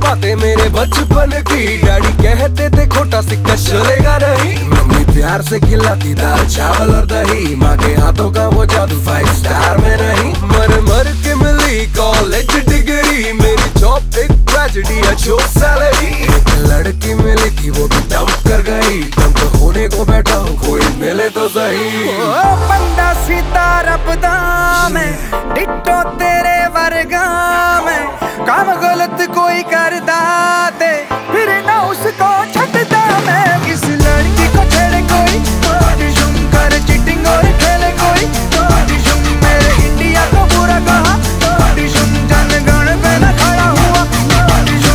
बातें मेरे बचपन की। डैडी कहते थे खोटा सिक्का चलेगा नहीं। मम्मी प्यार से खिलाती दाल चावल और दही। माँ के हाथों का वो जादू 5 स्टार में नहीं। मर मर के मिली कॉलेज डिग्री। मेरी जॉब एक ट्रेजेडी है जो सैलरी। एक लड़की मिली थी वो भी डंप कर गई। डंप होने को बैठा हूँ कोई मिले तो सही। बंदा सीधा रबदा मैं डिट्टो तेरे वर्गा मैं। काम गलत कोई करदा दे फिर ना उसको छटदा मैं। किस लड़की को छेड़े कोई ऑडिशन कर चीटिंग और खेले कोई ऑडिशन। मेरे इंडिया को बुरा कहा ऑडिशन। जनगण पे न खड़ा हुआ ऑडिशन।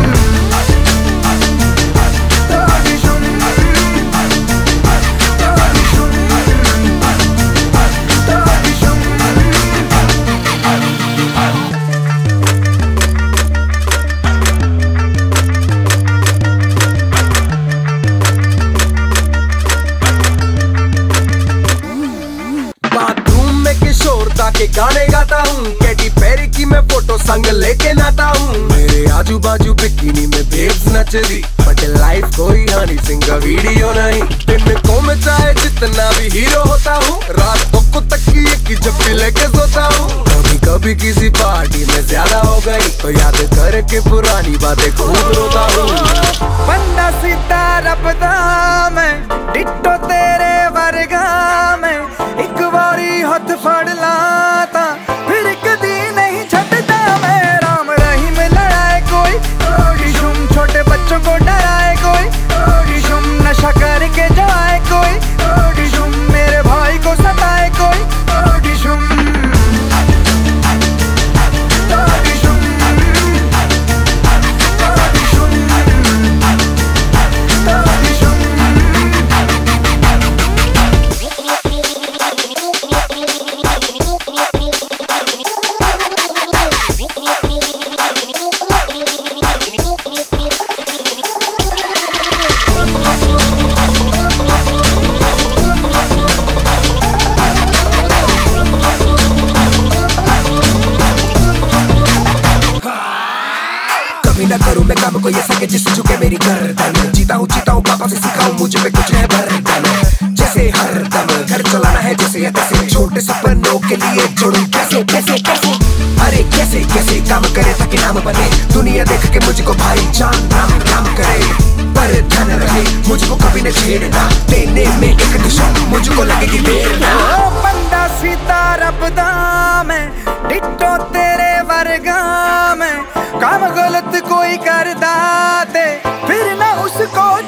के गाने गाता हूँ। कैटी पेरी की मैं फोटो संग लेके नाता हूँ। मेरे आजू बाजू बिकिनी में बेब्स नच रही। बट लाइफ कोई हनी सिंह का वीडियो नहीं। दिन को मैं चाहे जितना भी हीरो होता हूँ। रातों को तकिए की जप्पी लेके सोता हूँ। कभी कभी किसी पार्टी में ज्यादा हो गई तो याद करके पुरानी बातें खूब रोता हूँ। बंदा सीधा रबदा मैं डिट्टो तेरे वर्गा मैं। एक बारी हाथ फड़ लाता फिर कदी नहीं छटता मैं। राम रहीम लड़ाए कोई ओडिशुम। छोटे बच्चों को डराए कोई ओडिशुम। नशा करके जाए कोई ओडिशुम। मेरे भाई को सताए कोई ओडिशुम। ना करूं मैं काम को ये सके जिस चुके मेरी गर्दन। जीता हूँ पापा से सीखा हूँ मुझ पे कुछ है बर्डन। जैसे हर दम घर चलाना है जैसे या तैसे। छोटे सपनों के लिए जोड़ूं कैसे कैसे कैसे। अरे कैसे कैसे काम करे ताकि नाम बने। दुनिया देख के मुझको भाई जान राम राम करे। पर ध्यान रहे मुझको कभी न छेड़ना। देने में एक दुश्मन मुझको लगेगी देर ना। बंदा सीधा रबदा मैं डिट्टो तेरे वर्गा मैं। काम गलत कोई करदा दे फिर ना उसको